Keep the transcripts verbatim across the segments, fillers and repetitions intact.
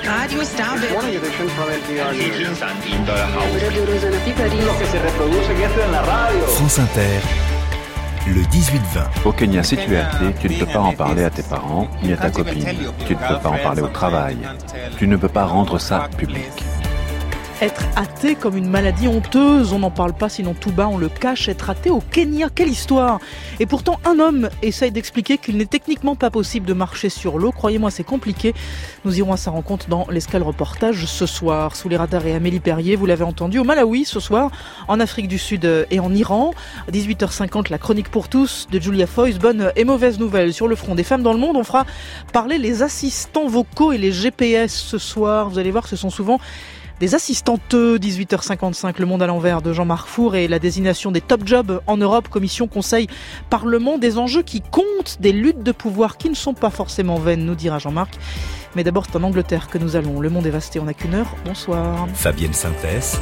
Radio Starbucks. Morning edition from N P R News. France Inter, le dix-huit vingt. Au Kenya, si tu es athée, tu ne peux pas en parler à tes parents ni à ta copine. Tu ne peux pas en parler au travail. Tu ne peux pas rendre ça public. Être athée comme une maladie honteuse, on n'en parle pas, sinon tout bas on le cache. Être athée au Kenya, quelle histoire! Et pourtant un homme essaye d'expliquer qu'il n'est techniquement pas possible de marcher sur l'eau. Croyez-moi, c'est compliqué. Nous irons à sa rencontre dans l'Escale Reportage ce soir. Sous les radars et Amélie Perrier, vous l'avez entendu, au Malawi ce soir, en Afrique du Sud et en Iran. À dix-huit heures cinquante, la chronique pour tous de Julia Foyce. Bonne et mauvaise nouvelle sur le front des femmes dans le monde. On fera parler les assistants vocaux et les G P S ce soir. Vous allez voir, ce sont souvent des assistantes. Dix-huit heures cinquante-cinq, Le Monde à l'envers de Jean-Marc Four et la désignation des top jobs en Europe, Commission, Conseil, Parlement, des enjeux qui comptent, des luttes de pouvoir qui ne sont pas forcément vaines, nous dira Jean-Marc. Mais d'abord, c'est en Angleterre que nous allons. Le monde est vaste et on n'a qu'une heure. Bonsoir. Fabienne Synthèse.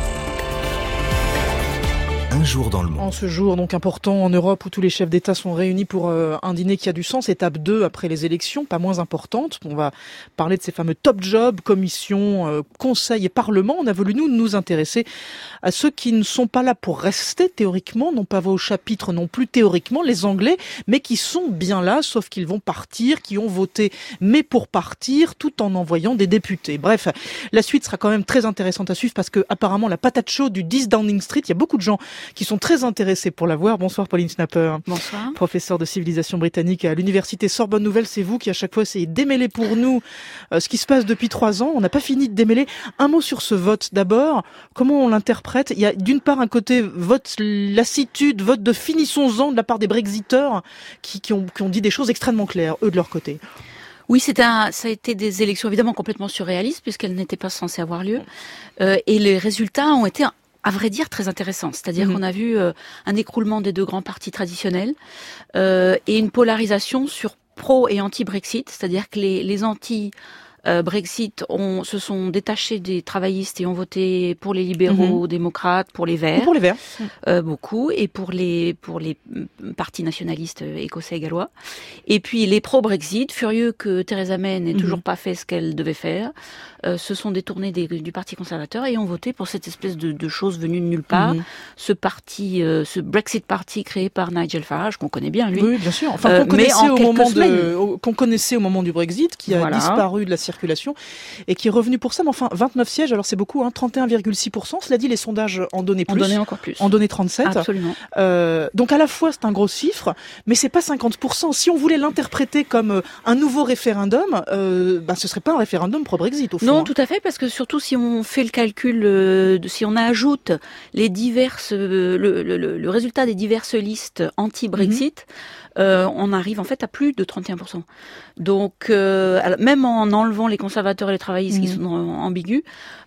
Un jour dans le monde. En ce jour donc important en Europe où tous les chefs d'État sont réunis pour euh, un dîner qui a du sens, étape deux après les élections, pas moins importante. On va parler de ces fameux top jobs, commission, euh, conseil et parlement. On a voulu nous nous intéresser à ceux qui ne sont pas là pour rester théoriquement, n'ont pas voix au chapitre non plus théoriquement, les Anglais, mais qui sont bien là, sauf qu'ils vont partir, qui ont voté mais pour partir, tout en envoyant des députés. Bref, la suite sera quand même très intéressante à suivre parce que apparemment la patate chaude du dix Downing Street, il y a beaucoup de gens qui sont très intéressés pour la voir. Bonsoir Pauline Snapper. Bonsoir. Professeure de civilisation britannique à l'université Sorbonne Nouvelle. C'est vous qui à chaque fois essayez de démêler pour nous euh, ce qui se passe depuis trois ans. On n'a pas fini de démêler. Un mot sur ce vote d'abord. Comment on l'interprète? Il y a d'une part un côté vote lassitude, vote de finissons-en de la part des Brexiteurs qui, qui, ont, qui ont dit des choses extrêmement claires, eux de leur côté. Oui, c'est un, ça a été des élections évidemment complètement surréalistes puisqu'elles n'étaient pas censées avoir lieu. Euh, et les résultats ont été à vrai dire, très intéressant. C'est-à-dire mmh. qu'on a vu euh, un écroulement des deux grands partis traditionnels euh, et une polarisation sur pro et anti-Brexit. C'est-à-dire que les, les anti- Euh, Brexit ont, se sont détachés des travaillistes et ont voté pour les libéraux, mmh. démocrates, pour les Verts. Et pour les Verts. Euh, beaucoup. Et pour les, pour les partis nationalistes écossais et gallois. Et puis les pro-Brexit, furieux que Theresa May n'ait mmh. toujours pas fait ce qu'elle devait faire, euh, se sont détournés des, du Parti conservateur et ont voté pour cette espèce de, de chose venue de nulle part. Mmh. Ce parti, euh, ce Brexit Party créé par Nigel Farage, qu'on connaît bien, lui. Oui, bien sûr. Enfin, qu'on, euh, connaissait, au moment de, au, qu'on connaissait au moment du Brexit, qui a voilà. disparu de la circulation et qui est revenu pour ça, mais enfin vingt-neuf sièges, alors c'est beaucoup, hein, trente et un virgule six pour cent, cela dit les sondages en donnaient plus, en donnaient encore plus, en donnaient trente-sept. Absolument. Euh, donc à la fois c'est un gros chiffre, mais c'est pas cinquante pour cent. Si on voulait l'interpréter comme un nouveau référendum, euh, bah, ce serait pas un référendum pro-Brexit au fond. Non, hein. tout à fait, parce que surtout si on fait le calcul, euh, de, si on ajoute les diverses, euh, le, le, le, le résultat des diverses listes anti-Brexit, mmh. euh, on arrive en fait à plus de trente et un pour cent. Donc euh, alors, même en enlevant les conservateurs et les travaillistes mmh. qui sont ambigus,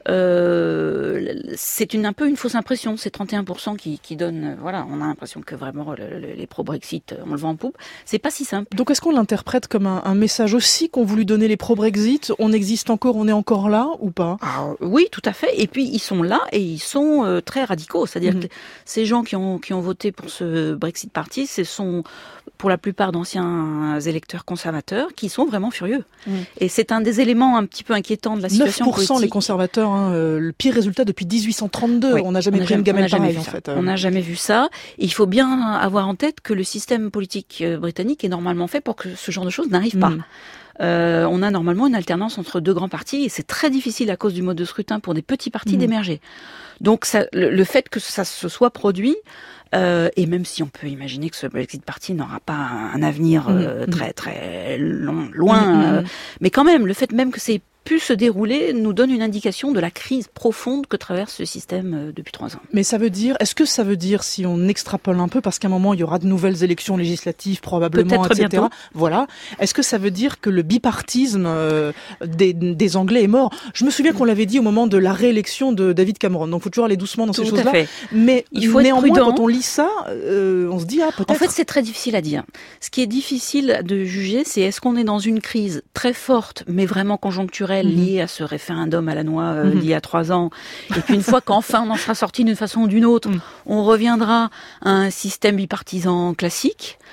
euh, c'est une, un peu une fausse impression, ces trente et un pour cent qui, qui donnent, voilà, on a l'impression que vraiment le, le, les pro-Brexit, on le vend en poupe. C'est pas si simple. Donc est-ce qu'on l'interprète comme un, un message aussi qu'ont voulu donner les pro-Brexit? On existe encore, on est encore là ou pas? Ah, oui, tout à fait. Et puis ils sont là et ils sont euh, très radicaux. C'est-à-dire mmh. que ces gens qui ont, qui ont voté pour ce Brexit Party, ce sont pour la plupart d'anciens électeurs conservateurs qui sont vraiment furieux. Mmh. Et c'est un des éléments un petit peu inquiétants de la situation neuf pour cent politique. Les conservateurs, hein, euh, le pire résultat depuis dix-huit cent trente-deux. Oui. On n'a jamais on pris jamais, une gamelle pareille, en fait. On n'a jamais vu ça. Et il faut bien avoir en tête que le système politique britannique est normalement fait pour que ce genre de choses n'arrive pas. Mmh. Euh, on a normalement une alternance entre deux grands partis et c'est très difficile à cause du mode de scrutin pour des petits partis mmh. d'émerger. Donc ça, le, le fait que ça se soit produit, euh, et même si on peut imaginer que ce Brexit Party n'aura pas un, un avenir euh, mmh. très très long, loin, mmh. euh, mais quand même le fait même que c'est pu se dérouler nous donne une indication de la crise profonde que traverse ce système depuis trois ans. Mais ça veut dire, est-ce que ça veut dire, si on extrapole un peu, parce qu'à un moment il y aura de nouvelles élections législatives probablement, peut-être et cetera. Bientôt. Voilà. Est-ce que ça veut dire que le bipartisme euh, des, des Anglais est mort? Je me souviens qu'on l'avait dit au moment de la réélection de David Cameron. Donc il faut toujours aller doucement dans Tout ces choses-là. Fait. Mais il faut néanmoins, être prudent. Quand on lit ça, euh, on se dit ah peut-être. En fait, c'est très difficile à dire. Ce qui est difficile de juger, c'est est-ce qu'on est dans une crise très forte, mais vraiment conjoncturelle, mm-hmm. liée à ce référendum à la noix euh, mmh. d'il y a trois ans. Et puis une fois qu'enfin on en sera sorti d'une façon ou d'une autre, mmh. on reviendra à un système bipartisan classique.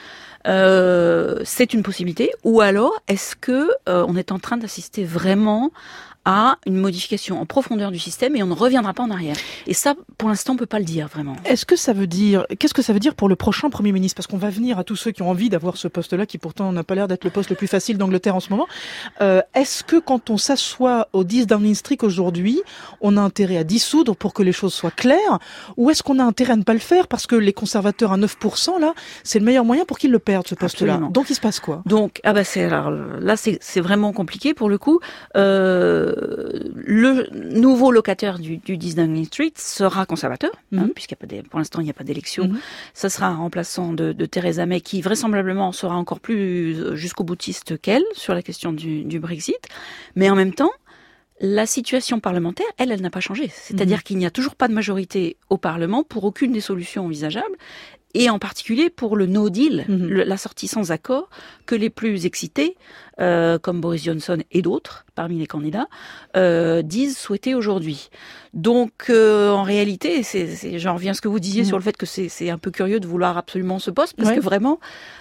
Euh, c'est une possibilité. Ou alors, est-ce que euh, on est en train d'assister vraiment à une modification en profondeur du système et on ne reviendra pas en arrière. Et ça, pour l'instant, on peut pas le dire vraiment. Est-ce que ça veut dire, qu'est-ce que ça veut dire pour le prochain Premier ministre ? Parce qu'on va venir à tous ceux qui ont envie d'avoir ce poste-là, qui pourtant n'a pas l'air d'être le poste le plus facile d'Angleterre en ce moment. Euh, est-ce que quand on s'assoit au dix Downing Street aujourd'hui, on a intérêt à dissoudre pour que les choses soient claires, ou est-ce qu'on a intérêt à ne pas le faire parce que les conservateurs à neuf pour cent là, c'est le meilleur moyen pour qu'ils le perdent ce poste-là. Absolument. Donc il se passe quoi ? Donc ah bah c'est alors là c'est c'est vraiment compliqué pour le coup. Euh, le nouveau locataire du, du dix Downing Street sera conservateur, mm-hmm. hein, puisqu'il y a pas des, pour l'instant il n'y a pas d'élection. Mm-hmm. Ça sera un remplaçant de, de Theresa May qui vraisemblablement sera encore plus jusqu'au boutiste qu'elle sur la question du, du Brexit. Mais en même temps, la situation parlementaire, elle, elle n'a pas changé. C'est-à-dire mmh. qu'il n'y a toujours pas de majorité au Parlement pour aucune des solutions envisageables. Et en particulier pour le no deal, mmh. le, la sortie sans accord, que les plus excités, euh, comme Boris Johnson et d'autres, parmi les candidats, euh, disent souhaiter aujourd'hui. Donc, euh, en réalité, c'est, c'est, j'en reviens à ce que vous disiez mmh. sur le fait que c'est, c'est un peu curieux de vouloir absolument ce poste, parce ouais. que vraiment,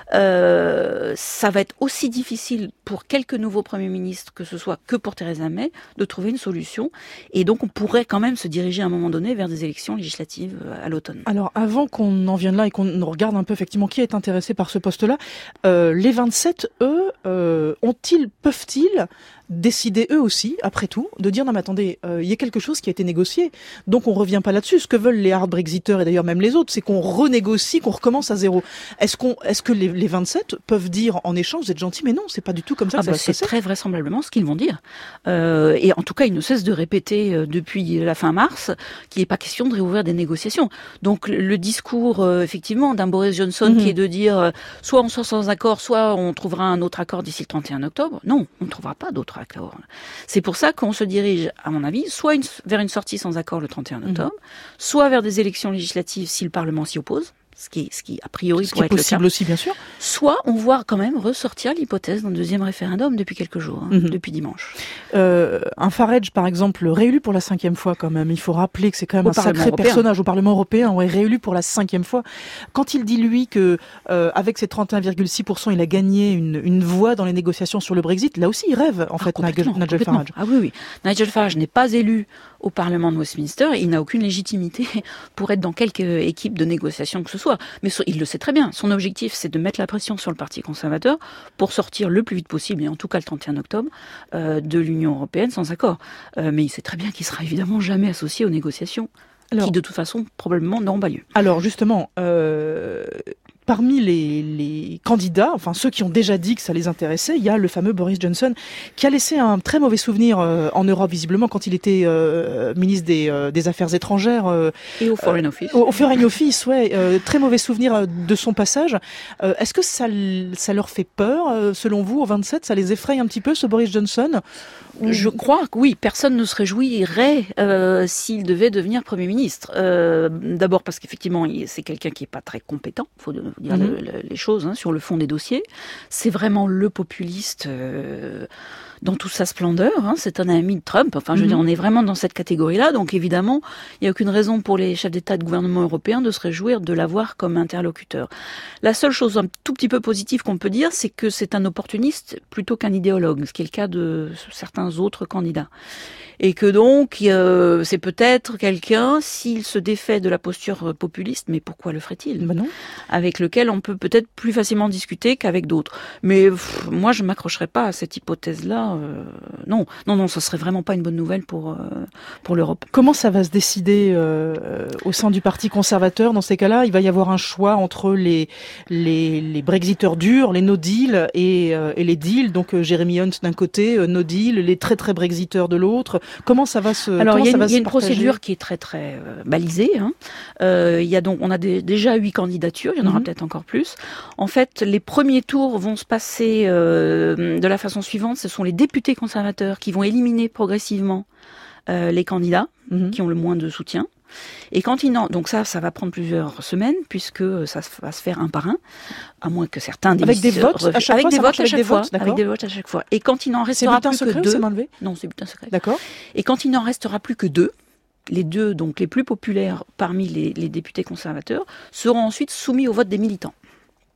euh, ça va être aussi difficile pour quelques nouveaux premiers ministres, que ce soit que pour Theresa May, de trouver une solution. Et donc, on pourrait quand même se diriger à un moment donné vers des élections législatives à l'automne. Alors, avant qu'on en vienne là et qu'on on regarde un peu effectivement qui est intéressé par ce poste-là. Euh, les vingt-sept, eux, euh, ont-ils, peuvent-ils décider eux aussi, après tout, de dire non mais attendez, il euh, y a quelque chose qui a été négocié, donc on revient pas là-dessus. Ce que veulent les hard Brexiteurs et d'ailleurs même les autres, c'est qu'on renégocie, qu'on recommence à zéro. Est-ce qu'on, est-ce que les, les vingt-sept peuvent dire en échange, vous êtes gentils, mais non, c'est pas du tout comme ça. Ah que bah ça va se passer. C'est très vraisemblablement ce qu'ils vont dire. Euh, et en tout cas, ils ne cessent de répéter euh, depuis la fin mars qu'il n'est pas question de réouvrir des négociations. Donc le discours, euh, effectivement, d'un Boris Johnson mm-hmm. qui est de dire euh, soit on sort sans accord, soit on trouvera un autre accord d'ici le trente et un octobre. Non, on ne trouvera pas d'autre accord. C'est pour ça qu'on se dirige, à mon avis, soit une, vers une sortie sans accord le trente et un octobre, mmh. soit vers des élections législatives si le Parlement s'y oppose, ce qui, ce qui a priori ce pourrait être possible le cas. Aussi, bien sûr. Soit on voit quand même ressortir l'hypothèse d'un deuxième référendum depuis quelques jours, hein, mmh. depuis dimanche. Euh, un Farage, par exemple, réélu pour la cinquième fois quand même. Il faut rappeler que c'est quand même au un Parlement sacré européen. personnage au Parlement européen, ouais, réélu pour la cinquième fois. Quand il dit, lui, que euh, avec ses trente et un virgule six pour cent, il a gagné une, une voix dans les négociations sur le Brexit, là aussi, il rêve, en ah, fait, Nigel, Nigel Farage. Ah oui, oui. Nigel Farage n'est pas élu au Parlement de Westminster, il n'a aucune légitimité pour être dans quelque équipe de négociation que ce soit. Mais il le sait très bien. Son objectif, c'est de mettre la pression sur le Parti conservateur pour sortir le plus vite possible, et en tout cas le trente et un octobre, euh, de l'Union européenne sans accord. Euh, mais il sait très bien qu'il sera évidemment jamais associé aux négociations, alors, qui de toute façon probablement n'auront pas lieu. Alors justement, euh, parmi les, les candidats, enfin ceux qui ont déjà dit que ça les intéressait, il y a le fameux Boris Johnson qui a laissé un très mauvais souvenir euh, en Europe visiblement quand il était euh, ministre des, euh, des Affaires étrangères. Euh, Et au Foreign Office. Au, au Foreign Office, ouais, euh, très mauvais souvenir de son passage. Euh, est-ce que ça, ça leur fait peur, euh, selon vous, au vingt-sept, ça les effraie un petit peu ce Boris Johnson ? Je crois que oui, personne ne se réjouirait euh, s'il devait devenir Premier ministre. Euh, d'abord parce qu'effectivement, c'est quelqu'un qui n'est pas très compétent, il faut dire mm-hmm. le, le, les choses hein, sur le fond des dossiers. C'est vraiment le populiste euh, dans toute sa splendeur. Hein. C'est un ami de Trump. Enfin, je veux mm-hmm. dire, on est vraiment dans cette catégorie-là. Donc évidemment, il n'y a aucune raison pour les chefs d'État et de gouvernement européens de se réjouir de l'avoir comme interlocuteur. La seule chose un tout petit peu positive qu'on peut dire, c'est que c'est un opportuniste plutôt qu'un idéologue, ce qui est le cas de certains autres candidats. Et que donc, euh, c'est peut-être quelqu'un, s'il se défait de la posture populiste, mais pourquoi le ferait-il ? Ben non. Avec lequel on peut peut-être plus facilement discuter qu'avec d'autres. Mais pff, moi, je ne m'accrocherais pas à cette hypothèse-là. Euh, non, non, non, ce serait vraiment pas une bonne nouvelle pour, euh, pour l'Europe. Comment ça va se décider euh, au sein du Parti conservateur ? Dans ces cas-là, il va y avoir un choix entre les, les, les Brexiteurs durs, les no-deal et, euh, et les deals. Donc euh, Jeremy Hunt d'un côté, euh, no-deal, les très très Brexiteurs de l'autre. Comment ça va se Alors il y a une, y a une procédure qui est très très euh, balisée. Hein. Euh, il y a donc on a des, déjà huit candidatures, il y en aura mm-hmm. peut-être encore plus. En fait, les premiers tours vont se passer euh, de la façon suivante. Ce sont les députés conservateurs qui vont éliminer progressivement euh, les candidats mm-hmm. qui ont le moins de soutien. Et quand ils n'en... Donc ça, ça va prendre plusieurs semaines, puisque ça va se faire un par un, à moins que certains... Avec des votes à chaque avec fois des votes à avec chaque des fois, votes, avec des votes à chaque fois. Et quand il n'en restera plus secret que deux... C'est bulletin secret ou c'est Non, c'est bulletin secret. D'accord. Et quand il n'en restera plus que deux, les deux, donc les plus populaires parmi les, les députés conservateurs, seront ensuite soumis au vote des militants.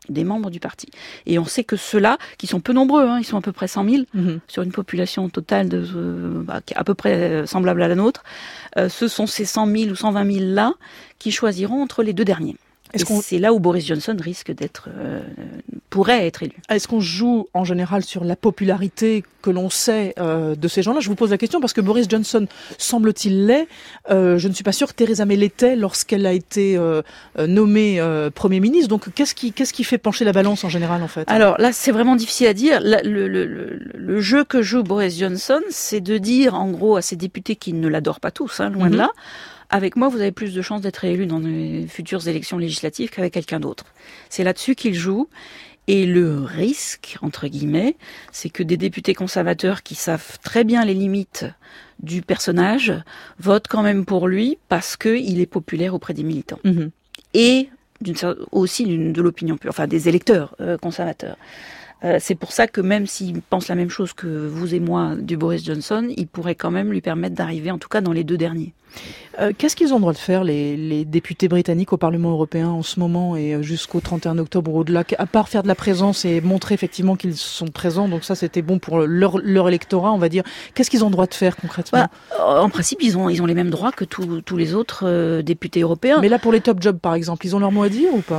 des membres du parti. Et on sait que ceux-là, qui sont peu nombreux, hein, ils sont à peu près cent mille, mmh. sur une population totale de, euh, bah, à peu près semblable à la nôtre, euh, ce sont ces cent mille ou cent vingt mille là qui choisiront entre les deux derniers. Est-ce et qu'on... c'est là où Boris Johnson risque d'être, euh, pourrait être élu. Est-ce qu'on joue en général sur la popularité que l'on sait euh, de ces gens-là ? Je vous pose la question parce que Boris Johnson, semble-t-il, l'est. Euh, je ne suis pas sûre que Theresa May l'était lorsqu'elle a été euh, nommée euh, Premier ministre. Donc, qu'est-ce qui, qu'est-ce qui fait pencher la balance en général, en fait ? Alors là, c'est vraiment difficile à dire. Le, le, le, le jeu que joue Boris Johnson, c'est de dire, en gros, à ses députés qui ne l'adorent pas tous, hein, loin mm-hmm. de là, avec moi, vous avez plus de chances d'être élu dans les futures élections législatives qu'avec quelqu'un d'autre. C'est là-dessus qu'il joue. Et le risque, entre guillemets, c'est que des députés conservateurs qui savent très bien les limites du personnage votent quand même pour lui parce qu'il est populaire auprès des militants. Mmh. Et d'une, aussi d'une, de l'opinion pure, enfin des électeurs euh, conservateurs. Euh, c'est pour ça que même s'il pense la même chose que vous et moi du Boris Johnson, il pourrait quand même lui permettre d'arriver, en tout cas dans les deux derniers. Euh, qu'est-ce qu'ils ont le droit de faire, les, les députés britanniques au Parlement européen en ce moment et jusqu'au trente et un octobre ou au-delà, à part faire de la présence et montrer effectivement qu'ils sont présents, donc ça c'était bon pour leur, leur électorat, on va dire. Qu'est-ce qu'ils ont le droit de faire concrètement ? Bah, en principe, ils ont, ils ont les mêmes droits que tous, tous les autres euh, députés européens. Mais là, pour les top jobs par exemple, ils ont leur mot à dire ou pas ?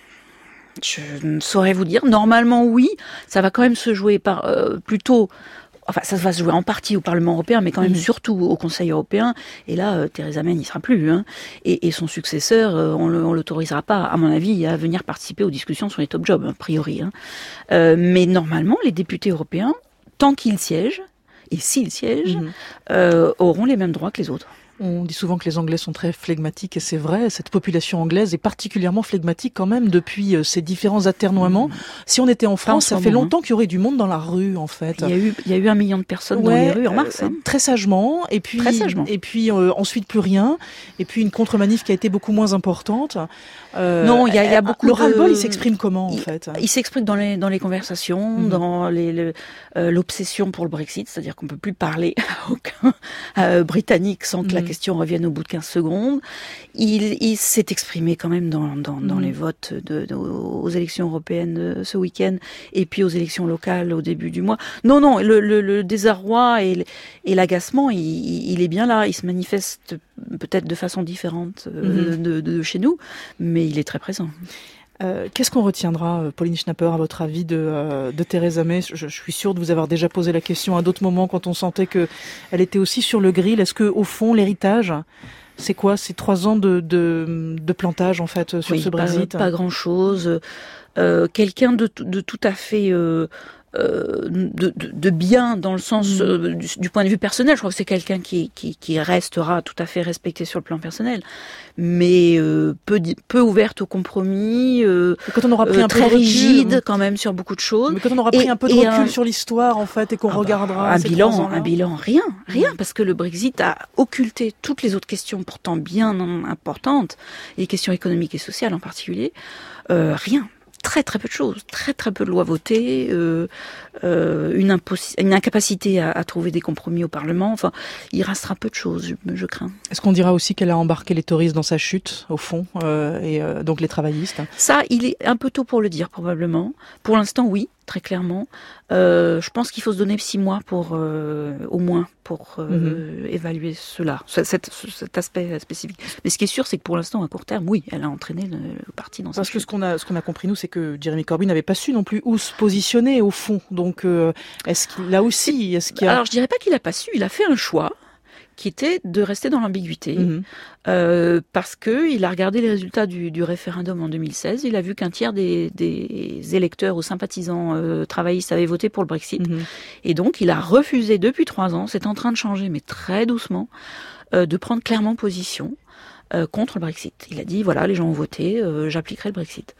Je ne saurais vous dire. Normalement, oui. Ça va quand même se jouer par euh, plutôt... Enfin, ça va se jouer en partie au Parlement européen, mais quand même mmh. surtout au Conseil européen. Et là, euh, Theresa May n'y sera plus. Hein. Et, et son successeur, euh, on ne l'autorisera pas, à mon avis, à venir participer aux discussions sur les top jobs, a priori. Hein. Euh, mais normalement, les députés européens, tant qu'ils siègent, et s'ils siègent, mmh. euh, auront les mêmes droits que les autres. On dit souvent que les Anglais sont très flegmatiques et c'est vrai, cette population anglaise est particulièrement flegmatique quand même depuis ces différents aternoiements. Mmh. Si on était en France, ça fait longtemps qu'il y aurait du monde dans la rue en fait. Il y a eu, il y a eu un million de personnes ouais, dans les rues en mars. Hein. Très sagement, et puis, très sagement. Et puis euh, ensuite plus rien, et puis une contre-manif qui a été beaucoup moins importante. Euh, non, il y a, il y a beaucoup le de... ras-le-bol, il s'exprime comment en il, fait ? Il s'exprime dans les, dans les conversations, mmh. dans les, le, euh, l'obsession pour le Brexit, c'est-à-dire qu'on ne peut plus parler à aucun euh, Britannique sans que mmh. la question revienne au bout de quinze secondes. Il, il s'est exprimé quand même dans, dans, dans mmh. les votes de, de, aux élections européennes ce week-end et puis aux élections locales au début du mois. Non, non, le, le, le désarroi et, et l'agacement, il, il est bien là. Il se manifeste peut-être de façon différente euh, mmh. de, de chez nous, mais il est très présent. Euh, qu'est-ce qu'on retiendra, Pauline Schnapper, à votre avis, de, euh, de Theresa May ? je, je suis sûre de vous avoir déjà posé la question à d'autres moments quand on sentait qu'elle était aussi sur le grill. Est-ce que, au fond, l'héritage, c'est quoi ? C'est trois ans de, de, de plantage, en fait, sur oui, ce Brexit ? Pas, pas grand-chose. Euh, quelqu'un de, de tout à fait... Euh, Euh, de, de, de bien dans le sens mmh. euh, du, du point de vue personnel. Je crois que c'est quelqu'un qui, qui, qui restera tout à fait respecté sur le plan personnel, mais euh, peu, peu ouverte au compromis, euh, quand on aura pris euh, un très peu de rigide recul, quand même sur beaucoup de choses. Mais quand on aura pris et, un peu de recul un, sur l'histoire en fait et qu'on ah regardera bah, un ces bilan, trois ans-là. un bilan, rien, rien, mmh. parce que le Brexit a occulté toutes les autres questions pourtant bien importantes, les questions économiques et sociales en particulier, euh, rien. Très très peu de choses, très très peu de lois votées, euh, euh, une, impossi- une incapacité à, à trouver des compromis au Parlement. Enfin, il restera peu de choses, je, je crains. Est-ce qu'on dira aussi qu'elle a embarqué les touristes dans sa chute, au fond, euh, et euh, donc les travaillistes ? Ça, il est un peu tôt pour le dire probablement. Pour l'instant, oui, très clairement. Euh, je pense qu'il faut se donner six mois pour, euh, au moins, pour euh, mm-hmm. évaluer cela, cet, cet aspect spécifique. Mais ce qui est sûr, c'est que pour l'instant, à court terme, oui, elle a entraîné le, le parti dans sa Parce chute. que ce qu'on a, ce qu'on a compris, nous, c'est que Jeremy Corbyn n'avait pas su non plus où se positionner, au fond. Donc, euh, est-ce qu'il, là aussi, est-ce qu'il y a... Alors, je dirais pas qu'il a pas su, il a fait un choix qui était de rester dans l'ambiguïté, mmh. euh, parce que il a regardé les résultats du, du référendum en deux mille seize, il a vu qu'un tiers des, des électeurs ou sympathisants euh, travaillistes avaient voté pour le Brexit, mmh. et donc il a refusé depuis trois ans, c'est en train de changer, mais très doucement, euh, de prendre clairement position euh, contre le Brexit. Il a dit, voilà, les gens ont voté, euh, j'appliquerai le Brexit.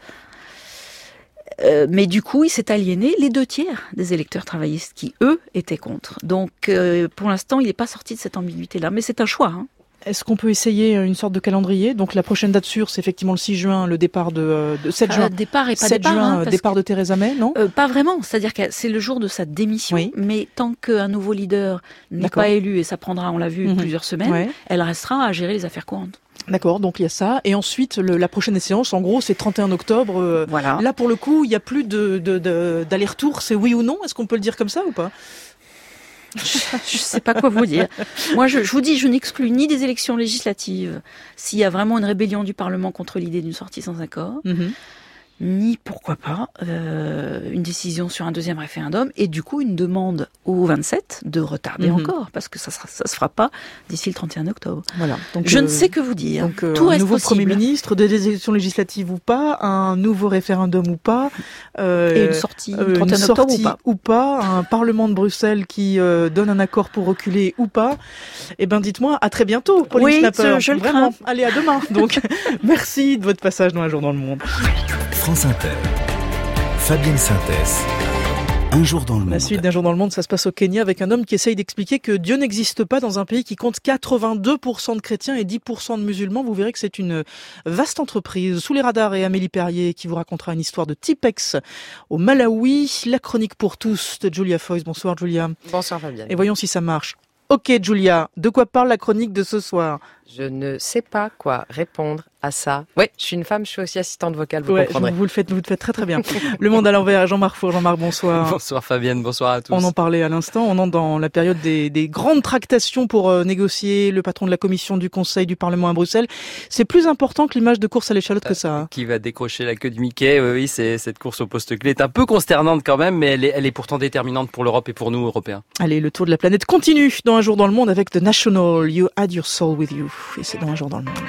Euh, mais du coup, il s'est aliéné les deux tiers des électeurs travaillistes qui, eux, étaient contre. Donc, euh, pour l'instant, il n'est pas sorti de cette ambiguïté-là. Mais c'est un choix. Hein. Est-ce qu'on peut essayer une sorte de calendrier ? Donc, la prochaine date sûre, c'est effectivement le six juin, le départ de, de sept juin. Euh, départ et pas sept départ. juin, hein, départ que, de Theresa May, non ? euh, Pas vraiment. C'est-à-dire que c'est le jour de sa démission. Oui. Mais tant qu'un nouveau leader n'est D'accord. pas élu, et ça prendra, on l'a vu, mmh. plusieurs semaines, ouais. elle restera à gérer les affaires courantes. D'accord, donc il y a ça. Et ensuite, le, la prochaine séance, en gros, c'est trente et un octobre. Euh, voilà. Là, pour le coup, il n'y a plus de, de, de, d'aller-retour. C'est oui ou non? Est-ce qu'on peut le dire comme ça ou pas? Je ne sais pas quoi vous dire. Moi, je, je vous dis, je n'exclus ni des élections législatives, s'il y a vraiment une rébellion du Parlement contre l'idée d'une sortie sans accord, mm-hmm. ni, pourquoi pas, euh, une décision sur un deuxième référendum, et du coup, une demande au vingt-sept de retarder mm-hmm. encore, parce que ça ne se fera pas d'ici le trente et un octobre. Voilà. Donc, je euh, ne sais que vous dire. Donc, euh, Tout un reste nouveau possible. Premier ministre, des élections législatives ou pas, un nouveau référendum ou pas, euh, et une sortie euh, trente et un une octobre sortie ou pas. ou pas, un Parlement de Bruxelles qui euh, donne un accord pour reculer ou pas. Eh ben, dites-moi, à très bientôt, Pauline oui, Schnapper. je, je le Vraiment. crains. Allez, à demain. Donc, merci de votre passage dans Un jour dans le monde. France Inter. Fabienne Synthèse. Un jour dans le monde. La suite d'Un jour dans le monde, ça se passe au Kenya avec un homme qui essaye d'expliquer que Dieu n'existe pas dans un pays qui compte quatre-vingt-deux pour cent de chrétiens et dix pour cent de musulmans. Vous verrez que c'est une vaste entreprise. Sous les radars et Amélie Perrier qui vous racontera une histoire de Tipex au Malawi. La chronique pour tous de Julia Foyce. Bonsoir Julia. Bonsoir Fabienne. Et voyons si ça marche. Ok Julia, de quoi parle la chronique de ce soir? Je ne sais pas quoi répondre à ça. Oui, je suis une femme, je suis aussi assistante vocale, vous ouais, comprendrez. Vous le faites, vous le faites très très bien. Le monde à l'envers, Jean-Marc Four. Jean-Marc, bonsoir. Bonsoir Fabienne, bonsoir à tous. On en parlait à l'instant, on entre dans la période des, des grandes tractations pour euh, négocier le patron de la commission du Conseil du Parlement à Bruxelles. C'est plus important que l'image de course à l'échalote que ça. Hein. Qui va décrocher la queue de Mickey? Oui, oui, c'est cette course au poste clé est un peu consternante quand même, mais elle est, elle est pourtant déterminante pour l'Europe et pour nous, Européens. Allez, le tour de la planète continue dans Un jour dans le monde avec The National, You Had Your Soul With You. Et c'est dans Un jour dans le monde.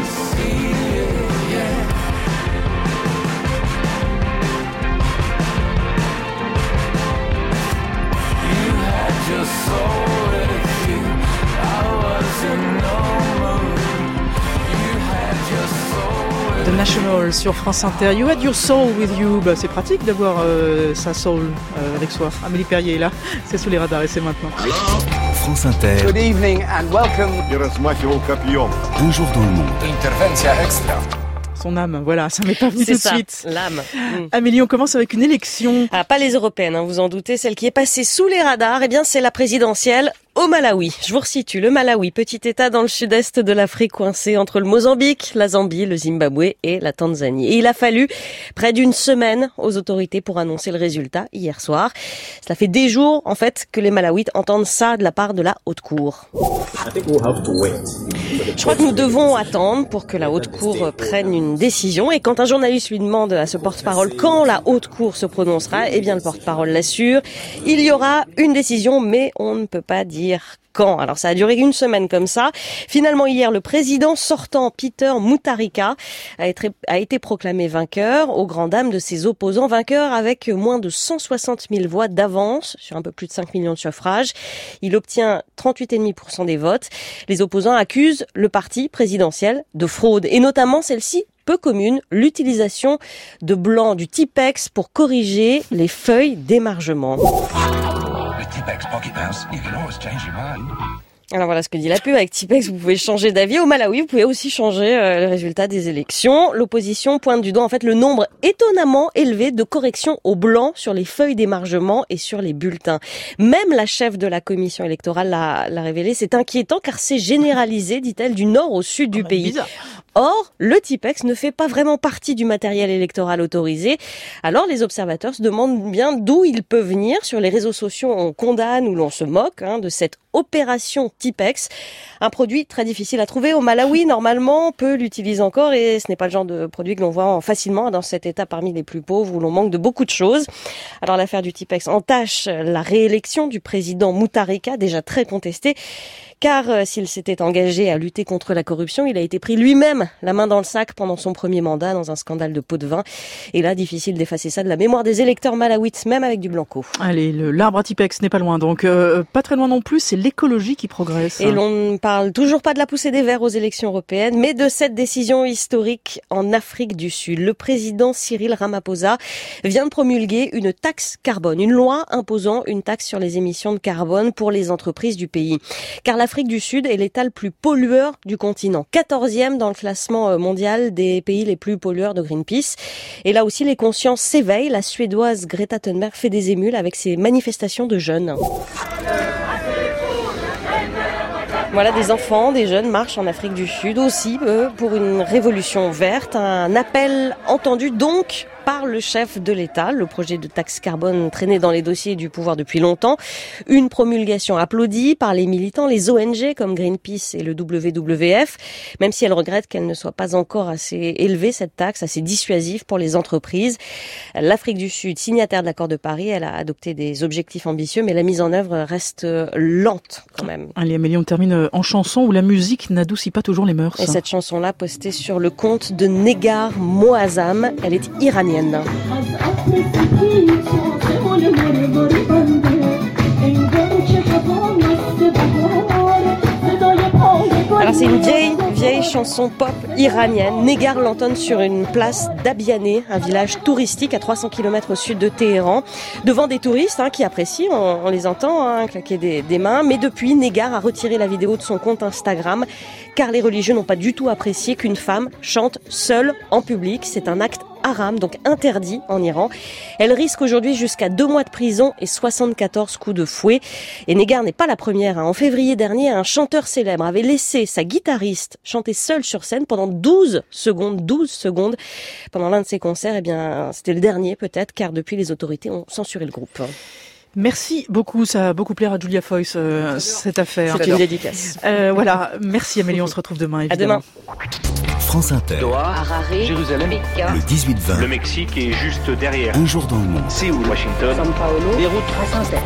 See it, yeah. Arsenal sur France Inter. You had your soul with you. Bah, c'est pratique d'avoir euh, sa soul euh, avec soi. Amélie Perrier est là. C'est sous les radars et c'est maintenant. France Inter. Good evening and welcome. Un jour dans le monde. Intervention extra. Son âme, voilà, ça m'est pas venu C'est tout de ça, suite. l'âme. Mm. Amélie, on commence avec une élection. Ah, pas les européennes, hein, vous en doutez, celle qui est passée sous les radars, eh bien c'est la présidentielle au Malawi. Je vous resitue, le Malawi, petit état dans le sud-est de l'Afrique coincé entre le Mozambique, la Zambie, le Zimbabwe et la Tanzanie. Et il a fallu près d'une semaine aux autorités pour annoncer le résultat hier soir. Cela fait des jours, en fait, que les Malawites entendent ça de la part de la Haute Cour. Je crois que nous devons attendre pour que la Haute Cour prenne une décision. Et quand un journaliste lui demande à ce porte-parole quand la Haute Cour se prononcera, eh bien le porte-parole l'assure. Il y aura une décision, mais on ne peut pas dire quand. Alors ça a duré une semaine comme ça. Finalement hier, le président sortant, Peter Mutharika, a été, a été proclamé vainqueur aux grandes dames de ses opposants. Vainqueur avec moins de cent soixante mille voix d'avance sur un peu plus de cinq millions de suffrages. Il obtient trente-huit virgule cinq pour cent des votes. Les opposants accusent le parti présidentiel de fraude et notamment celle-ci peu commune, l'utilisation de blanc du Tipex pour corriger les feuilles d'émargement. Alors voilà ce que dit la pub. Avec Tipex, vous pouvez changer d'avis. Au Malawi, vous pouvez aussi changer euh, le résultat des élections. L'opposition pointe du doigt en fait le nombre étonnamment élevé de corrections au blanc sur les feuilles d'émargement et sur les bulletins. Même la chef de la commission électorale l'a, l'a révélé. C'est inquiétant car c'est généralisé, dit-elle, du nord au sud du oh, pays. Bizarre. Or, le Tipex ne fait pas vraiment partie du matériel électoral autorisé. Alors, les observateurs se demandent bien d'où il peut venir. Sur les réseaux sociaux, on condamne ou l'on se moque hein, de cette opération Tipex. Un produit très difficile à trouver au Malawi. Normalement, peu l'utilisent encore et ce n'est pas le genre de produit que l'on voit facilement dans cet état parmi les plus pauvres où l'on manque de beaucoup de choses. Alors, l'affaire du Tipex entache la réélection du président Mutharika, déjà très contesté. Car euh, s'il s'était engagé à lutter contre la corruption, il a été pris lui-même la main dans le sac pendant son premier mandat dans un scandale de pot de vin. Et là, difficile d'effacer ça de la mémoire des électeurs malawites, même avec du blanco. Allez, le, l'arbre à Tipex n'est pas loin, donc euh, pas très loin non plus, c'est l'écologie qui progresse. Et l'on ne parle toujours pas de la poussée des Verts aux élections européennes, mais de cette décision historique en Afrique du Sud. Le président Cyril Ramaphosa vient de promulguer une taxe carbone, une loi imposant une taxe sur les émissions de carbone pour les entreprises du pays. Car la L'Afrique du Sud est l'État le plus pollueur du continent, quatorzième dans le classement mondial des pays les plus pollueurs de Greenpeace. Et là aussi, les consciences s'éveillent. La Suédoise Greta Thunberg fait des émules avec ses manifestations de jeunes. Voilà, des enfants, des jeunes marchent en Afrique du Sud aussi eux, pour une révolution verte. Un appel entendu donc par le chef de l'État. Le projet de taxe carbone traînait dans les dossiers du pouvoir depuis longtemps. Une promulgation applaudie par les militants, les O N G comme Greenpeace et le W W F, même si elle regrette qu'elle ne soit pas encore assez élevée, cette taxe, assez dissuasive pour les entreprises. L'Afrique du Sud, signataire de l'accord de Paris, elle a adopté des objectifs ambitieux, mais la mise en œuvre reste lente quand même. Allez Amélie, on termine en chanson où la musique n'adoucit pas toujours les mœurs. Et cette chanson-là, postée sur le compte de Negar Moazzam, elle est iranienne. Alors c'est une vieille, vieille chanson pop iranienne. Negar l'entonne sur une place d'Abiané, un village touristique à trois cents kilomètres au sud de Téhéran, devant des touristes hein, qui apprécient, on, on les entend hein, claquer des, des mains. Mais depuis, Negar a retiré la vidéo de son compte Instagram, car les religieux n'ont pas du tout apprécié qu'une femme chante seule en public. C'est un acte haram, donc interdit en Iran. Elle risque aujourd'hui jusqu'à deux mois de prison et soixante-quatorze coups de fouet. Et Negar n'est pas la première. Hein. En février dernier, un chanteur célèbre avait laissé sa guitariste chanter seule sur scène pendant douze secondes. douze secondes. Pendant l'un de ses concerts, eh bien, c'était le dernier peut-être, car depuis les autorités ont censuré le groupe. Merci beaucoup, ça a beaucoup plaire à Julia Foyce, euh, cette affaire. C'est une dédicace. Euh, voilà, merci Amélie, on se retrouve demain évidemment. À demain. France Inter. Doha, Harare, Jérusalem, Pékin, Le dix-huit vingt. Le Mexique est juste derrière. Un jour dans le monde. Séoul, Washington. São Paulo, Beyrouth, France Inter.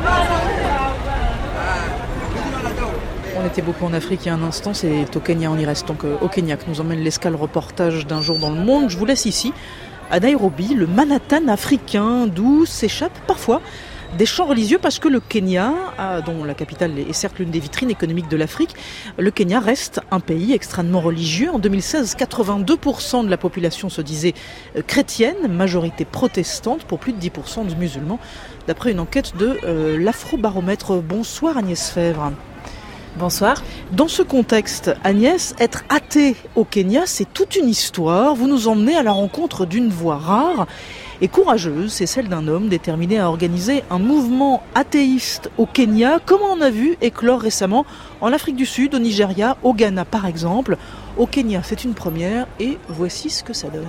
On était beaucoup en Afrique il y a un instant, c'est au Kenya, on y reste donc euh, au Kenya que nous emmène l'escale reportage d'un jour dans le monde. Je vous laisse ici, à Nairobi, le Manhattan africain, d'où s'échappe parfois Des chants religieux parce que le Kenya, dont la capitale est certes l'une des vitrines économiques de l'Afrique, le Kenya reste un pays extrêmement religieux. En deux mille seize, quatre-vingt-deux pour cent de la population se disait chrétienne, majorité protestante pour plus de dix pour cent de musulmans, d'après une enquête de euh, l'Afrobaromètre. Bonsoir Agnès Fèvre. Bonsoir. Dans ce contexte, Agnès, être athée au Kenya, c'est toute une histoire. Vous nous emmenez à la rencontre d'une voix rare et courageuse, c'est celle d'un homme déterminé à organiser un mouvement athéiste au Kenya, comme on a vu éclore récemment en Afrique du Sud, au Nigeria, au Ghana par exemple. Au Kenya, c'est une première et voici ce que ça donne.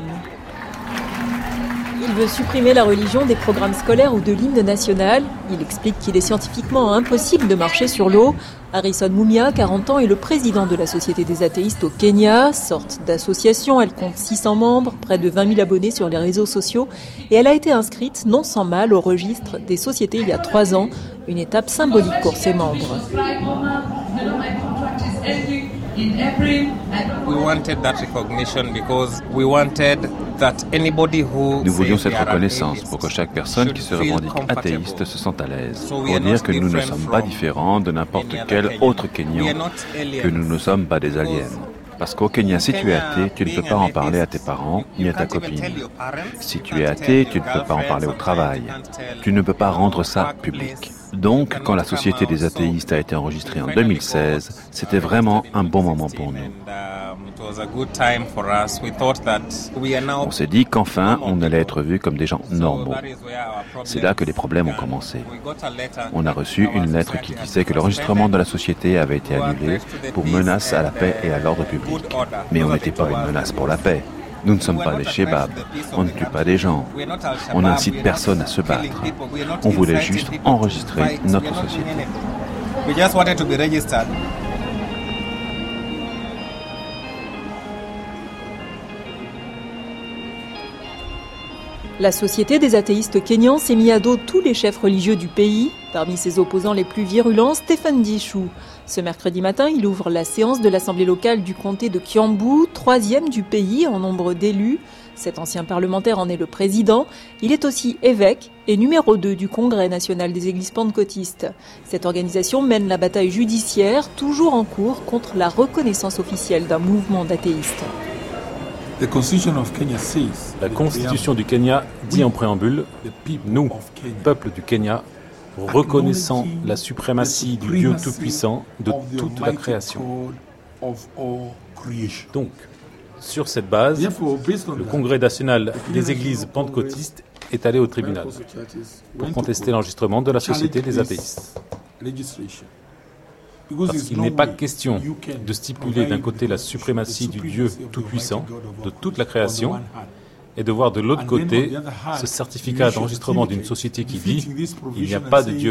Il veut supprimer la religion des programmes scolaires ou de l'hymne national. Il explique qu'il est scientifiquement impossible de marcher sur l'eau. Harrison Mumia, quarante ans, est le président de la Société des athéistes au Kenya, sorte d'association. Elle compte six cents membres, près de vingt mille abonnés sur les réseaux sociaux. Et elle a été inscrite, non sans mal, au registre des sociétés il y a trois ans. Une étape symbolique pour ses membres. Nous voulions cette reconnaissance pour que chaque personne qui se revendique athéiste se sente à l'aise, pour dire que nous ne sommes pas différents de n'importe quel autre Kenyan, que nous ne sommes pas des aliens. Parce qu'au Kenya, si tu es athée, tu ne peux pas en parler à tes parents ni à ta copine. Si tu es athée, tu ne peux pas en parler au travail. Tu ne peux pas rendre ça public. Donc, quand la Société des athéistes a été enregistrée en deux mille seize, c'était vraiment un bon moment pour nous. On s'est dit qu'enfin, on allait être vus comme des gens normaux. C'est là que les problèmes ont commencé. On a reçu une lettre qui disait que l'enregistrement de la société avait été annulé pour menace à la paix et à l'ordre public. Mais on n'était pas une menace pour la paix. Nous ne sommes pas des shebabs, on ne tue pas des gens, on n'incite personne à se battre. On voulait juste enregistrer notre société. La Société des athéistes kenyans s'est mis à dos tous les chefs religieux du pays. Parmi ses opposants les plus virulents, Stephen Dishu. Ce mercredi matin, il ouvre la séance de l'Assemblée locale du comté de Kiambu, troisième du pays en nombre d'élus. Cet ancien parlementaire en est le président. Il est aussi évêque et numéro deux du Congrès national des églises pentecôtistes. Cette organisation mène la bataille judiciaire, toujours en cours, contre la reconnaissance officielle d'un mouvement d'athéistes. La Constitution du Kenya dit en préambule, nous, peuple du Kenya, reconnaissant la suprématie du Dieu Tout-Puissant de toute la création. Donc, sur cette base, le Congrès national des églises pentecôtistes est allé au tribunal pour contester l'enregistrement de la Société des athéistes. Parce qu'il n'est pas question de stipuler d'un côté la suprématie du Dieu Tout-Puissant de toute la création et de voir de l'autre côté ce certificat d'enregistrement d'une société qui dit « il n'y a pas de Dieu ».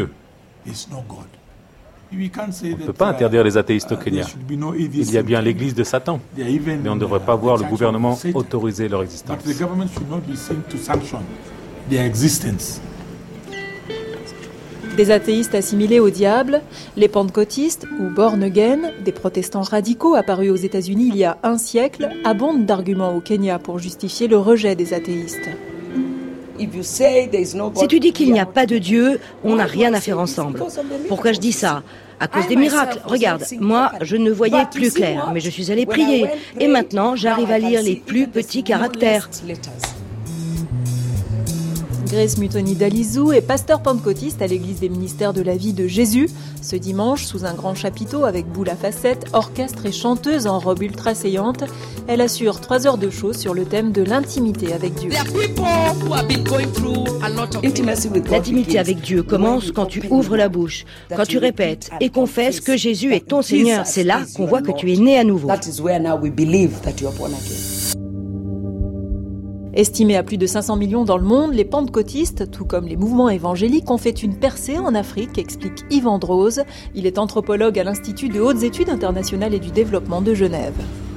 On ne peut pas interdire les athéistes au Kenya. Il y a bien l'église de Satan, mais on ne devrait pas voir le gouvernement autoriser leur existence. Des athéistes assimilés au diable, les pentecôtistes ou born again, des protestants radicaux apparus aux États-Unis il y a un siècle, abondent d'arguments au Kenya pour justifier le rejet des athéistes. Si tu dis qu'il n'y a pas de Dieu, on n'a rien à faire ensemble. Pourquoi je dis ça ? À cause des miracles. Regarde, moi, je ne voyais plus clair, mais je suis allée prier. Et maintenant, j'arrive à lire les plus petits caractères. Grace Muthoni Dalizou est pasteur pentecôtiste à l'église des ministères de la vie de Jésus. Ce dimanche, sous un grand chapiteau avec boule à facettes, orchestre et chanteuse en robe ultra saillante, elle assure trois heures de show sur le thème de l'intimité avec Dieu. L'intimité avec Dieu commence quand tu ouvres la bouche, quand tu répètes et confesses que Jésus est ton Seigneur. C'est là qu'on voit que tu es né à nouveau. Estimés à plus de cinq cents millions dans le monde, les pentecôtistes, tout comme les mouvements évangéliques, ont fait une percée en Afrique, explique Yves Androse. Il est anthropologue à l'Institut de hautes études internationales et du développement de Genève.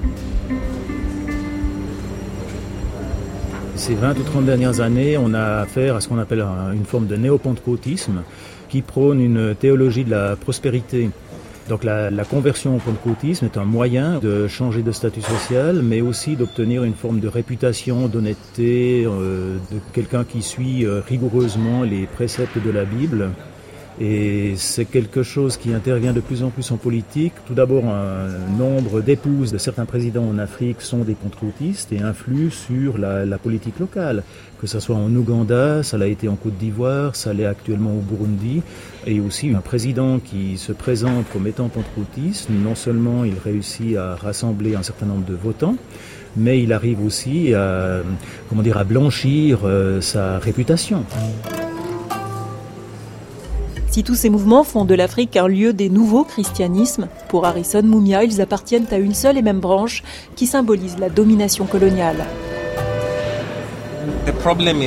Ces vingt ou trente dernières années, on a affaire à ce qu'on appelle une forme de néo-pentecôtisme qui prône une théologie de la prospérité Donc la, la conversion au pentecôtisme est un moyen de changer de statut social, mais aussi d'obtenir une forme de réputation, d'honnêteté, euh, de quelqu'un qui suit euh, rigoureusement les préceptes de la Bible. Et c'est quelque chose qui intervient de plus en plus en politique. Tout d'abord, un nombre d'épouses de certains présidents en Afrique sont des pentecôtistes et influent sur la, la politique locale. Que ce soit en Ouganda, ça l'a été en Côte d'Ivoire, ça l'est actuellement au Burundi. Et aussi un président qui se présente comme étant pentecôtiste, non seulement il réussit à rassembler un certain nombre de votants, mais il arrive aussi à, comment dire, à blanchir euh, sa réputation. Si tous ces mouvements font de l'Afrique un lieu des nouveaux christianismes, pour Harrison Mumia, ils appartiennent à une seule et même branche qui symbolise la domination coloniale. Le problème,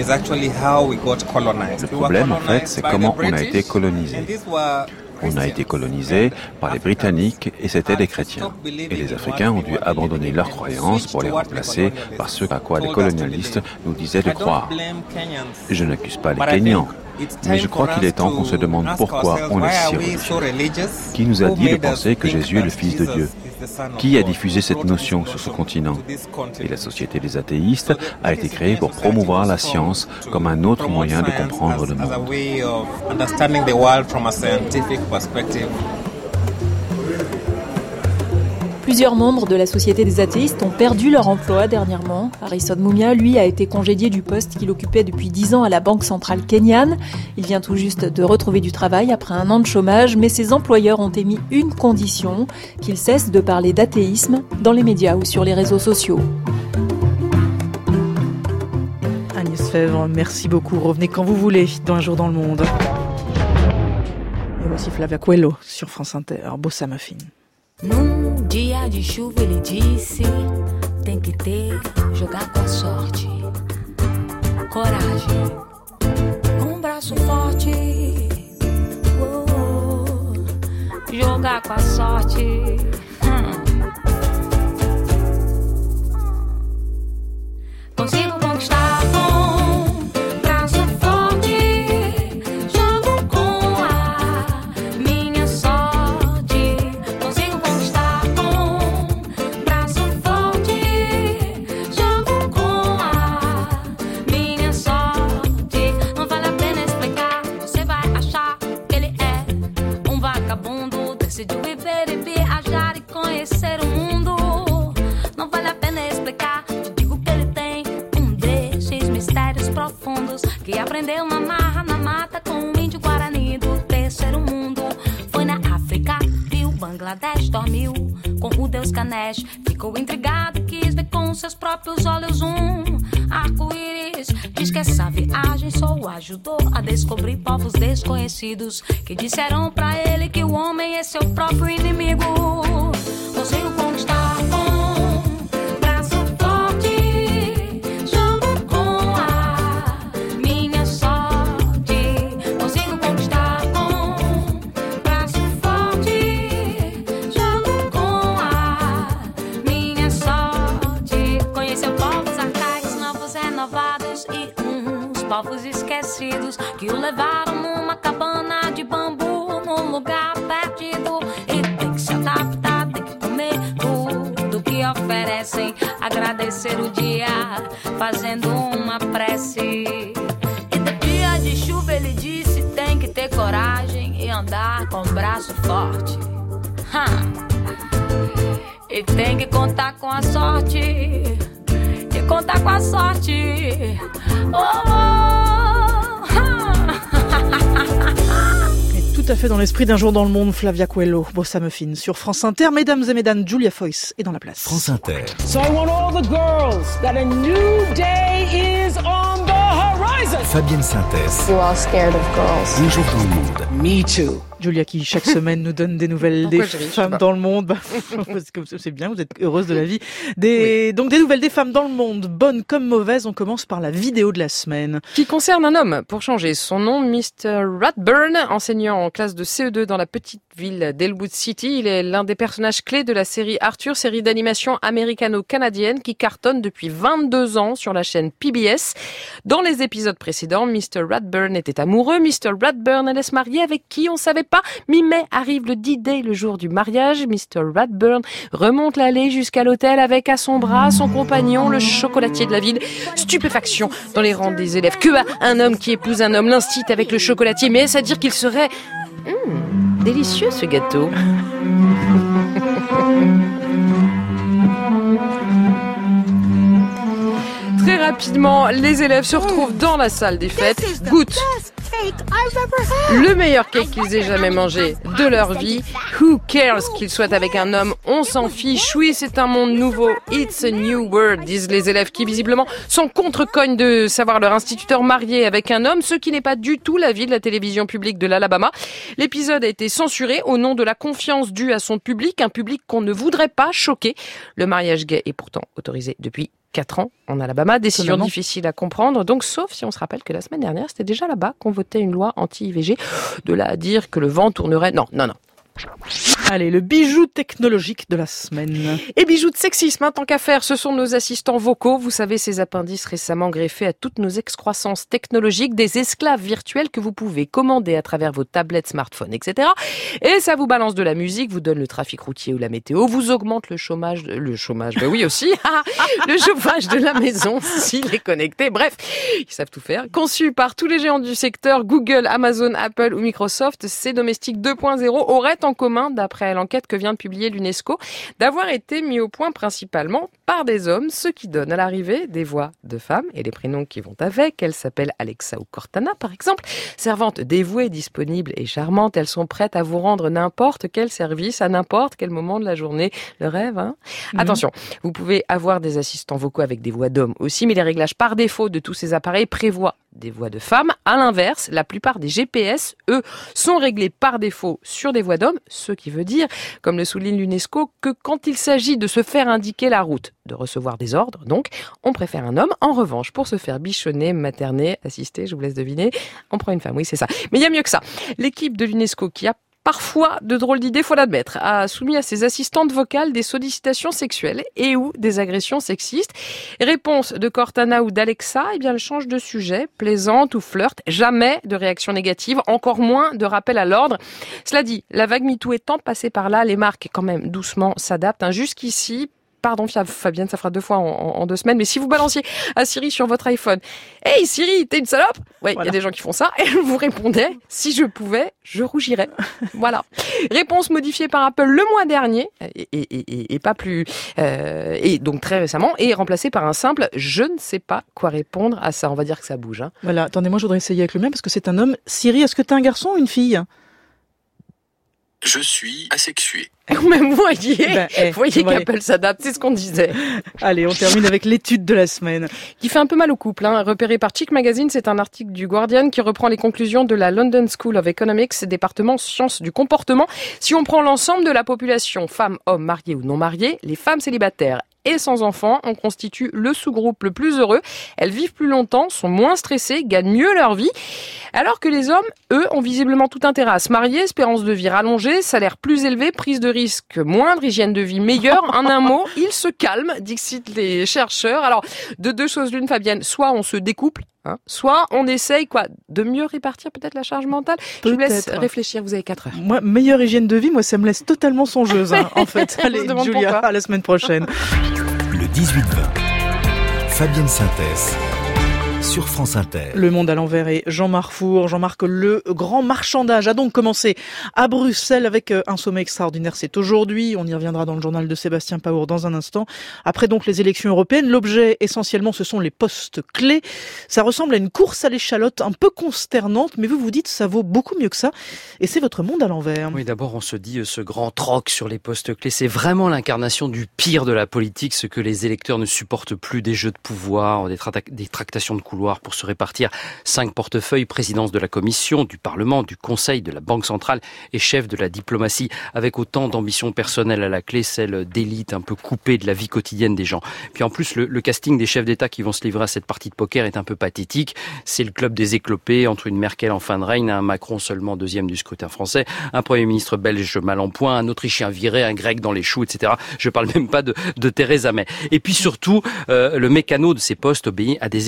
en fait, c'est comment on a été colonisé. On a été colonisé par les Britanniques et c'étaient des chrétiens. Et les Africains ont dû abandonner leurs croyances pour les remplacer par ce à quoi les colonialistes nous disaient de croire. Je n'accuse pas les Kenyans, mais je crois qu'il est temps qu'on se demande pourquoi on est si religieux. Qui nous a dit de penser que Jésus est le Fils de Dieu ? Qui a diffusé cette notion sur ce continent ? Et la Société des athéistes a été créée pour promouvoir la science comme un autre moyen de comprendre le monde. Plusieurs membres de la Société des athéistes ont perdu leur emploi dernièrement. Harrison Mumia, lui, a été congédié du poste qu'il occupait depuis dix ans à la Banque centrale kenyane. Il vient tout juste de retrouver du travail après un an de chômage, mais ses employeurs ont émis une condition, qu'il cesse de parler d'athéisme dans les médias ou sur les réseaux sociaux. Agnès Fèvre, merci beaucoup. Revenez quand vous voulez dans Un jour dans le monde. Et voici Flavia Coelho sur France Inter, Bossa Muffin. Num dia de chuva ele disse, tem que ter, jogar com a sorte, coragem, um braço forte, oh, oh, jogar com a sorte. Hum. Consigo conquistar com braço forte, jogo com a minha sorte. Consigo conquistar com braço forte, jogo com a minha sorte. Não vale a pena explicar, você vai achar que ele é um vagabundo. Decidiu viver e viajar e conhecer o mundo. Não vale a pena explicar, te digo que ele tem um desses mistérios profundos que aprendeu na marra, na mata com o índio guarani do terceiro mundo. Foi na África, viu Bangladesh, dormiu com o deus Ganesh. Ficou intrigado, quis ver com seus próprios olhos um arco-íris. Diz que essa viagem só o ajudou a descobrir povos desconhecidos que disseram pra ele que o homem é seu próprio inimigo. Consigo conquistar com braço forte, jogo com a minha sorte. Consigo conquistar com braço forte, jogo com a minha sorte. Conheceu povos arcaicos, novos renovados e uns povos esquecidos que o levaram numa cabana de bambu num lugar perdido. E tem que se adaptar, tem que comer tudo que oferecem, agradecer o dia fazendo uma prece. E no dia de chuva ele disse, tem que ter coragem e andar com o braço forte. Ha. E tem que contar com a sorte, e contar com a sorte. Oh, oh. Tout à fait dans l'esprit d'Un jour dans le monde, Flavia Coelho, Bossa Muffin sur France Inter. Mesdames et mesdames, Julia Foyce est dans la place. France Inter. So I want all the girls that a new day is on the horizon. Fabienne Synthèse. You are scared of girls. Un jour dans le monde. Me too. Julia qui chaque semaine nous donne des nouvelles des ris, femmes dans le monde. C'est bien, vous êtes heureuse de la vie. Des, oui. Donc des nouvelles des femmes dans le monde, bonnes comme mauvaises. On commence par la vidéo de la semaine. Qui concerne un homme, pour changer. Son nom, mister Ratburn, enseignant en classe de C E deux dans la petite ville d'Elwood City. Il est l'un des personnages clés de la série Arthur, série d'animation américano-canadienne qui cartonne depuis vingt-deux ans sur la chaîne P B S. Dans les épisodes précédents, précédent, mister Radburn était amoureux. mister Radburn allait se marier avec qui on savait pas. Mi-mai arrive le D-Day, le jour du mariage. mister Radburn remonte l'allée jusqu'à l'hôtel avec à son bras son compagnon, le chocolatier de la ville. Stupéfaction dans les rangs des élèves. Que un homme qui épouse un homme, l'instit avec le chocolatier. Mais est-ce à dire qu'il serait... Mmh, délicieux ce gâteau. Très rapidement, les élèves se retrouvent dans la salle des fêtes, goûtent le meilleur cake qu'ils aient jamais mangé de leur vie. Who cares qu'ils soient avec un homme? On s'en fiche. Oui, c'est un monde nouveau. It's a new world, disent les élèves qui visiblement sont contre-cogne de savoir leur instituteur marié avec un homme, ce qui n'est pas du tout l'avis de la télévision publique de l'Alabama. L'épisode a été censuré au nom de la confiance due à son public, un public qu'on ne voudrait pas choquer. Le mariage gay est pourtant autorisé depuis quatre ans en Alabama, décision Totalement. difficile à comprendre, donc sauf si on se rappelle que la semaine dernière, c'était déjà là-bas qu'on votait une loi anti-I V G, de là à dire que le vent tournerait, non, non, non. Allez, le bijou technologique de la semaine. Et bijoux de sexisme, hein, tant qu'à faire, ce sont nos assistants vocaux. Vous savez, ces appendices récemment greffés à toutes nos excroissances technologiques, des esclaves virtuels que vous pouvez commander à travers vos tablettes, smartphones, et cetera. Et ça vous balance de la musique, vous donne le trafic routier ou la météo, vous augmente le chômage, le chômage, ben oui aussi, le chauffage de la maison s'il est connecté. Bref, ils savent tout faire. Conçu par tous les géants du secteur, Google, Amazon, Apple ou Microsoft, ces domestiques deux point zéro auraient en commun, d'après l'enquête que vient de publier l'UNESCO, d'avoir été mis au point principalement par des hommes, ce qui donne à l'arrivée des voix de femmes et les prénoms qui vont avec. Elles s'appellent Alexa ou Cortana, par exemple. Servantes dévouées, disponibles et charmantes, elles sont prêtes à vous rendre n'importe quel service, à n'importe quel moment de la journée. Le rêve, hein? Mmh. Attention, vous pouvez avoir des assistants vocaux avec des voix d'hommes aussi, mais les réglages par défaut de tous ces appareils prévoient des voix de femmes. À l'inverse, la plupart des G P S, eux, sont réglés par défaut sur des voix d'hommes, ce qui veut dire, comme le souligne l'UNESCO, que quand il s'agit de se faire indiquer la route, de recevoir des ordres, donc, on préfère un homme. En revanche, pour se faire bichonner, materner, assister, je vous laisse deviner, on prend une femme, oui, c'est ça. Mais il y a mieux que ça. L'équipe de l'UNESCO qui a parfois de drôles d'idées, faut l'admettre, a soumis à ses assistantes vocales des sollicitations sexuelles et ou des agressions sexistes. Réponse de Cortana ou d'Alexa, eh bien, elle change de sujet, plaisante ou flirte, jamais de réaction négative, encore moins de rappel à l'ordre. Cela dit, la vague MeToo étant passée par là, les marques, quand même, doucement s'adaptent, hein. Jusqu'ici, pardon Fabienne, ça fera deux fois en, en, en deux semaines, mais si vous balanciez à Siri sur votre iPhone, « Hey Siri, t'es une salope ?» Ouais, il voilà. y a des gens qui font ça, et vous répondez « Si je pouvais, je rougirais. » Voilà. Réponse modifiée par Apple le mois dernier, et, et, et, et pas plus, euh, et donc très récemment, et remplacée par un simple « Je ne sais pas quoi répondre à ça ». On va dire que ça bouge. Hein. Voilà, attendez, moi je voudrais essayer avec le mien, parce que c'est un homme. Siri, est-ce que t'es un garçon ou une fille ? Je suis asexué. Même vous voyez, ben, hey, vous voyez voilà. qu'Apple s'adapte, c'est ce qu'on disait. Allez, on termine avec l'étude de la semaine. Qui fait un peu mal au couple, hein. Repéré par Chic Magazine, c'est un article du Guardian qui reprend les conclusions de la London School of Economics, département sciences du comportement. Si on prend l'ensemble de la population, femmes, hommes, mariés ou non mariés, les femmes célibataires et sans enfants, on constitue le sous-groupe le plus heureux. Elles vivent plus longtemps, sont moins stressées, gagnent mieux leur vie. Alors que les hommes, eux, ont visiblement tout intérêt à se marier, espérance de vie rallongée, salaire plus élevé, prise de risque moindre, hygiène de vie meilleure. En un mot, ils se calment, dixit les chercheurs. Alors, de deux choses l'une, Fabienne, soit on se découple, hein, soit on essaye quoi, de mieux répartir peut-être la charge mentale. Peut-être. Je vous laisse réfléchir, vous avez quatre heures. Moi, meilleure hygiène de vie, moi ça me laisse totalement songeuse, hein, en fait. Allez, Julia, pourquoi. À la semaine prochaine. Le dix-huit vingt, Fabienne Synthèse sur France Inter. Le Monde à l'envers et Jean-Marc Four. Jean-Marc, le grand marchandage a donc commencé à Bruxelles avec un sommet extraordinaire. C'est aujourd'hui, on y reviendra dans le journal de Sébastien Paour dans un instant. Après donc les élections européennes, l'objet essentiellement ce sont les postes clés. Ça ressemble à une course à l'échalote un peu consternante, mais vous vous dites ça vaut beaucoup mieux que ça. Et c'est votre Monde à l'envers. Oui, d'abord on se dit ce grand troc sur les postes clés, c'est vraiment l'incarnation du pire de la politique, ce que les électeurs ne supportent plus, des jeux de pouvoir, des, tra- des tractations de couloir pour se répartir cinq portefeuilles, présidence de la Commission, du Parlement, du Conseil, de la Banque centrale et chef de la diplomatie, avec autant d'ambition personnelle à la clé, celle d'élite un peu coupée de la vie quotidienne des gens. Puis en plus, le, le casting des chefs d'État qui vont se livrer à cette partie de poker est un peu pathétique. C'est le club des éclopés, entre une Merkel en fin de règne, un Macron seulement deuxième du scrutin français, un Premier ministre belge mal en point, un Autrichien viré, un Grec dans les choux, et cetera. Je parle même pas de, de Theresa May. Et puis surtout, euh, le mécano de ces postes obéit à des équilibres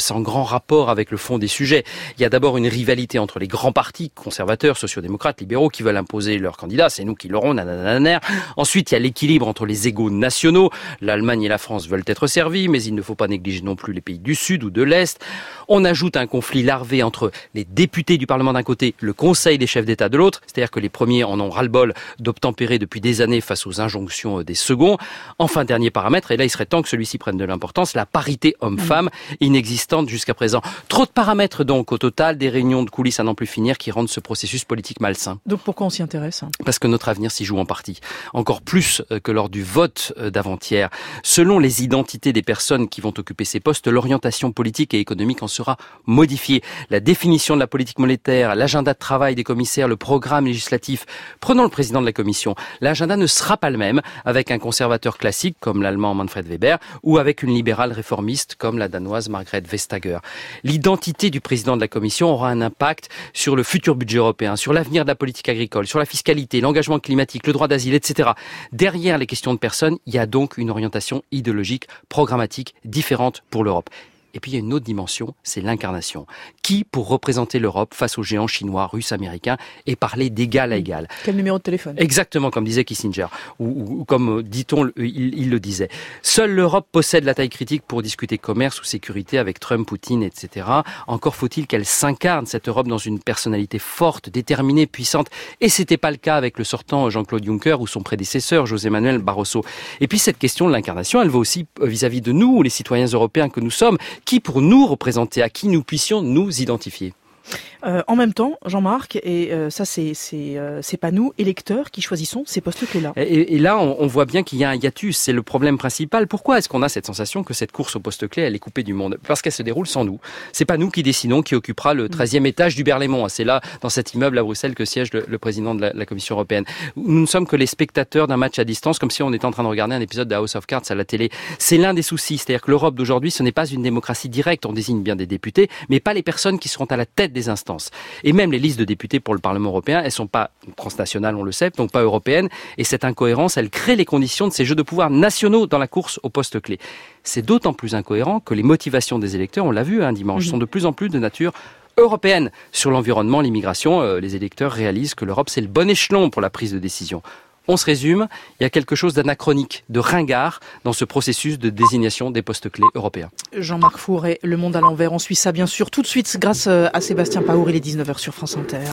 sans grand rapport avec le fond des sujets. Il y a d'abord une rivalité entre les grands partis conservateurs, sociodémocrates, libéraux qui veulent imposer leurs candidats, c'est nous qui l'aurons, nanana. Ensuite, il y a l'équilibre entre les égaux nationaux. L'Allemagne et la France veulent être servies, mais il ne faut pas négliger non plus les pays du Sud ou de l'Est. On ajoute un conflit larvé entre les députés du Parlement d'un côté, le Conseil des chefs d'État de l'autre, c'est-à-dire que les premiers en ont ras-le-bol d'obtempérer depuis des années face aux injonctions des seconds. Enfin, dernier paramètre, et là il serait temps que celui-ci prenne de l'importance, la parité homme-femme, inexistante jusqu'à présent. Trop de paramètres donc, au total, des réunions de coulisses à n'en plus finir qui rendent ce processus politique malsain. Donc pourquoi on s'y intéresse? Parce que notre avenir s'y joue en partie. Encore plus que lors du vote d'avant-hier. Selon les identités des personnes qui vont occuper ces postes, l'orientation politique et économique en sera modifiée. La définition de la politique monétaire, l'agenda de travail des commissaires, le programme législatif. Prenons le président de la Commission. L'agenda ne sera pas le même avec un conservateur classique comme l'allemand Manfred Weber ou avec une libérale réformiste comme la danoise Margrethe Vestager. L'identité du président de la Commission aura un impact sur le futur budget européen, sur l'avenir de la politique agricole, sur la fiscalité, l'engagement climatique, le droit d'asile, et cetera. Derrière les questions de personnes, il y a donc une orientation idéologique, programmatique, différente pour l'Europe. Et puis il y a une autre dimension, c'est l'incarnation. Qui pour représenter l'Europe face aux géants chinois, russes, américains et parler d'égal à égal? Quel numéro de téléphone? Exactement, comme disait Kissinger, ou, ou comme dit-on, il, il le disait. Seule l'Europe possède la taille critique pour discuter commerce ou sécurité avec Trump, Poutine, et cetera. Encore faut-il qu'elle s'incarne, cette Europe, dans une personnalité forte, déterminée, puissante. Et c'était pas le cas avec le sortant Jean-Claude Juncker ou son prédécesseur José Manuel Barroso. Et puis cette question de l'incarnation, elle va aussi vis-à-vis de nous, les citoyens européens que nous sommes. Qui pour nous représenter, à qui nous puissions nous identifier? Euh, en même temps, Jean-Marc, et euh, ça c'est c'est euh, c'est pas nous, électeurs, qui choisissons ces postes-clés-là. Et, et là, on, on voit bien qu'il y a un hiatus, c'est le problème principal. Pourquoi est-ce qu'on a cette sensation que cette course aux postes-clés, elle est coupée du monde? Parce qu'elle se déroule sans nous. C'est pas nous qui décidons qui occupera le treizième étage du Berlaymont. C'est là, dans cet immeuble à Bruxelles, que siège le, le président de la, la Commission européenne. Nous ne sommes que les spectateurs d'un match à distance, comme si on était en train de regarder un épisode de House of Cards à la télé. C'est l'un des soucis, c'est-à-dire que l'Europe d'aujourd'hui, ce n'est pas une démocratie directe. On désigne bien des députés, mais pas les personnes qui seront à la tête des instances. Et même les listes de députés pour le Parlement européen, elles sont pas transnationales, on le sait, donc pas européennes. Et cette incohérence, elle crée les conditions de ces jeux de pouvoir nationaux dans la course aux postes clés. C'est d'autant plus incohérent que les motivations des électeurs, on l'a vu un dimanche, mmh. sont de plus en plus de nature européenne. Sur l'environnement, l'immigration, euh, les électeurs réalisent que l'Europe, c'est le bon échelon pour la prise de décision. On se résume, il y a quelque chose d'anachronique, de ringard dans ce processus de désignation des postes clés européens. Jean-Marc Fourret, Le Monde à l'envers, on suit ça bien sûr tout de suite grâce à Sébastien Paour, il est dix-neuf heures sur France Inter.